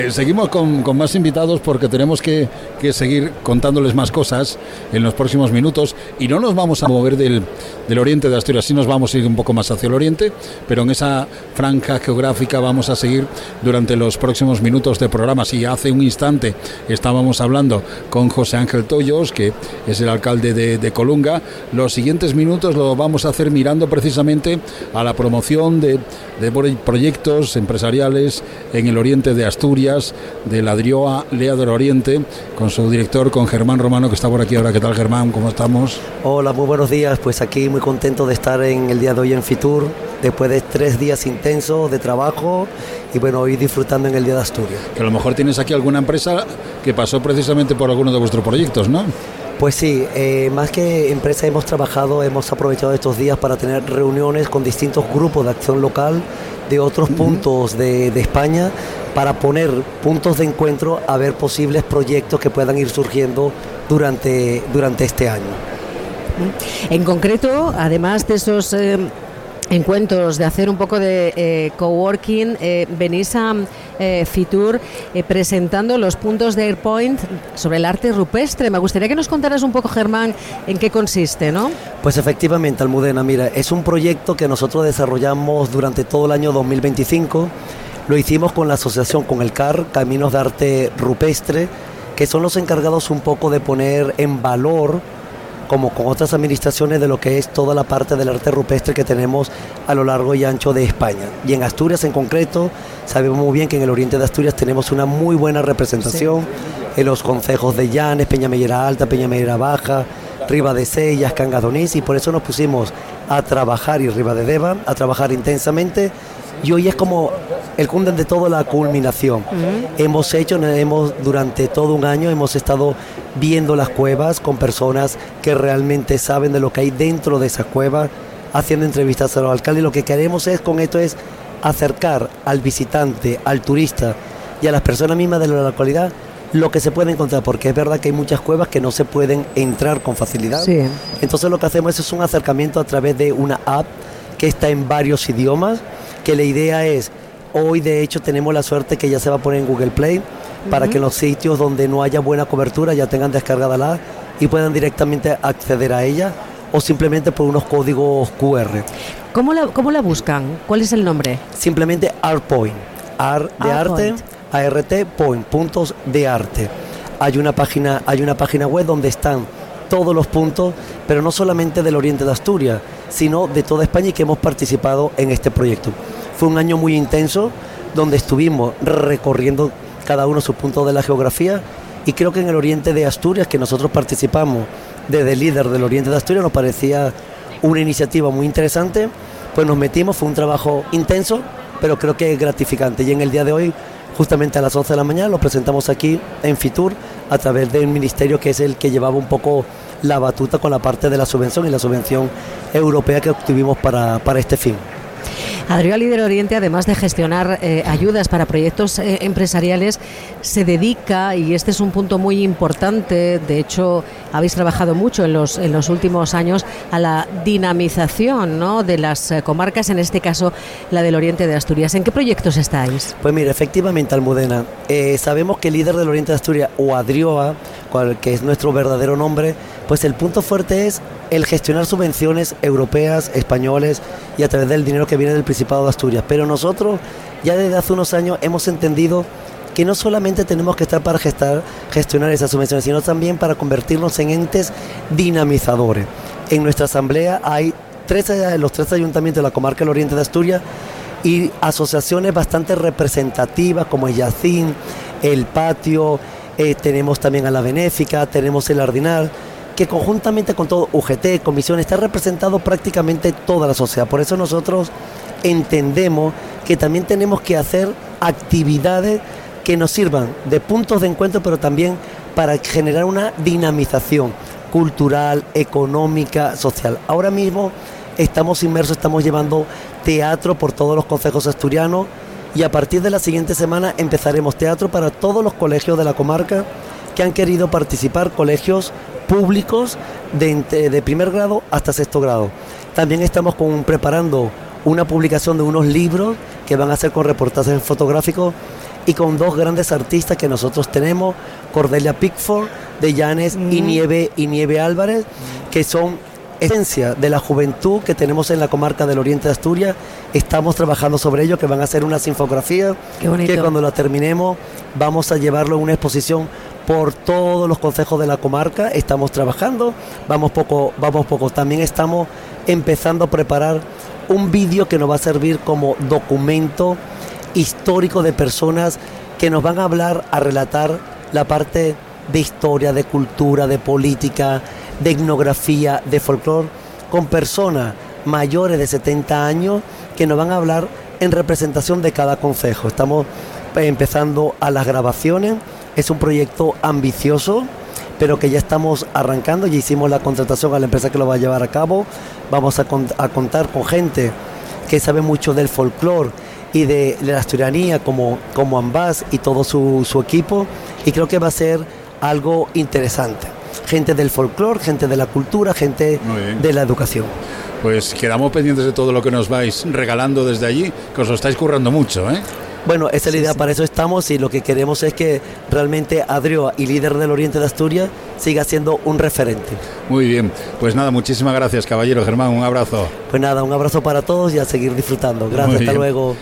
Seguimos con más invitados porque tenemos que seguir contándoles más cosas en los próximos minutos y no nos vamos a mover del oriente de Asturias, sí nos vamos a ir un poco más hacia el oriente, pero en esa franja geográfica vamos a seguir durante los próximos minutos de programa. Sí, hace un instante estábamos hablando con José Ángel Tollos, que es el alcalde de Colunga. Los siguientes minutos lo vamos a hacer mirando precisamente a la promoción de proyectos empresariales en el oriente de Asturias, de la Drioa Lea del Oriente, con su director, con Germán Romano, que está por aquí ahora. ¿Qué tal, Germán? ¿Cómo estamos? Hola, muy buenos días. Pues aquí muy contento de estar en el día de hoy en Fitur, después de 3 días intensos de trabajo y bueno, hoy disfrutando en el Día de Asturias. Que a lo mejor tienes aquí alguna empresa que pasó precisamente por alguno de vuestros proyectos, ¿no? Pues sí, más que empresa hemos aprovechado estos días para tener reuniones con distintos grupos de acción local de otros puntos de España, para poner puntos de encuentro a ver posibles proyectos que puedan ir surgiendo durante este año. En concreto, además de esos encuentros, de hacer un poco de coworking, venís a Fitur presentando los puntos de AirPoint sobre el arte rupestre. Me gustaría que nos contaras un poco, Germán, en qué consiste, ¿no? Pues efectivamente, Almudena, mira, es un proyecto que nosotros desarrollamos durante todo el año 2025. Lo hicimos con la asociación, con el CAR, Caminos de Arte Rupestre, que son los encargados un poco de poner en valor, como con otras administraciones, de lo que es toda la parte del arte rupestre que tenemos a lo largo y ancho de España. Y en Asturias en concreto, sabemos muy bien que en el oriente de Asturias tenemos una muy buena representación, sí, en los concejos de Llanes, Peñamellera Alta, Peñamellera Baja, Ribadesellas, Cangas de Onís, y por eso nos pusimos a trabajar, y Ribadedeva, a trabajar intensamente. Y hoy es como el cúmen de todo, la culminación. Durante todo un año hemos estado viendo las cuevas con personas que realmente saben de lo que hay dentro de esas cuevas, haciendo entrevistas a los alcaldes. Lo que queremos con esto es acercar al visitante, al turista y a las personas mismas de la localidad lo que se puede encontrar, porque es verdad que hay muchas cuevas que no se pueden entrar con facilidad. Sí. Entonces lo que hacemos es un acercamiento a través de una app que está en varios idiomas, que la idea es, hoy de hecho tenemos la suerte que ya se va a poner en Google Play, para que en los sitios donde no haya buena cobertura ya tengan descargada la app y puedan directamente acceder a ella, o simplemente por unos códigos QR. ¿Cómo la buscan? ¿Cuál es el nombre? Simplemente ArtPoint, Art de arte, ART Point, puntos de arte. Hay una página web donde están todos los puntos, pero no solamente del oriente de Asturias, sino de toda España, y que hemos participado en este proyecto. Fue un año muy intenso, donde estuvimos recorriendo cada uno su punto de la geografía, y creo que en el oriente de Asturias, que nosotros participamos desde el líder del oriente de Asturias, nos parecía una iniciativa muy interesante, pues nos metimos. Fue un trabajo intenso, pero creo que es gratificante, y en el día de hoy, justamente a las 11 de la mañana, lo presentamos aquí en Fitur a través del ministerio, que es el que llevaba un poco la batuta con la parte de la subvención, y la subvención europea que obtuvimos para este fin. Adrio Líder Oriente, además de gestionar ayudas para proyectos empresariales, se dedica, y este es un punto muy importante, de hecho habéis trabajado mucho en los últimos años, a la dinamización, ¿no?, de las comarcas, en este caso la del Oriente de Asturias. ¿En qué proyectos estáis? Pues mira, efectivamente, Almudena, sabemos que el Líder del Oriente de Asturias, o Adrioa, que es nuestro verdadero nombre, pues el punto fuerte es el gestionar subvenciones europeas, españoles, y a través del dinero que viene del Principado de Asturias. Pero nosotros ya desde hace unos años hemos entendido que no solamente tenemos que estar para gestionar esas subvenciones, sino también para convertirnos en entes dinamizadores. En nuestra asamblea hay los 3 ayuntamientos de la comarca del Oriente de Asturias, y asociaciones bastante representativas como el Yacín, el Patio, tenemos también a la Benéfica, tenemos el Ardinal, que conjuntamente con todo UGT, Comisión, está representado prácticamente toda la sociedad. Por eso nosotros entendemos que también tenemos que hacer actividades que nos sirvan de puntos de encuentro, pero también para generar una dinamización cultural, económica, social. Ahora mismo estamos inmersos, estamos llevando teatro por todos los concejos asturianos, y a partir de la siguiente semana empezaremos teatro para todos los colegios de la comarca que han querido participar, colegios públicos de primer grado hasta 6º grado. También estamos preparando una publicación de unos libros que van a ser con reportajes fotográficos y con dos grandes artistas que nosotros tenemos, Cordelia Pickford, de Llanes y Nieve Álvarez, que son esencia de la juventud que tenemos en la comarca del Oriente de Asturias. Estamos trabajando sobre ello, que van a hacer unas infografías que cuando la terminemos vamos a llevarlo en una exposición por todos los concejos de la comarca. Estamos trabajando, vamos poco. También estamos empezando a preparar un vídeo que nos va a servir como documento histórico de personas que nos van a hablar, a relatar la parte de historia, de cultura, de política, de etnografía, de folclore, con personas mayores de 70 años que nos van a hablar en representación de cada concejo. Estamos empezando a las grabaciones, es un proyecto ambicioso, pero que ya estamos arrancando, ya hicimos la contratación a la empresa que lo va a llevar a cabo. Vamos a contar con gente que sabe mucho del folclore y de la asturianía, como Ambas y todo su equipo, y creo que va a ser algo interesante. Gente del folclore, gente de la cultura, gente de la educación. Pues quedamos pendientes de todo lo que nos vais regalando desde allí, que os lo estáis currando mucho, ¿eh? Bueno, esa es la idea, para eso estamos, y lo que queremos es que realmente Adrioa y Líder del Oriente de Asturias siga siendo un referente. Muy bien, pues nada, muchísimas gracias, caballero Germán, un abrazo. Pues nada, un abrazo para todos y a seguir disfrutando. Gracias, hasta luego.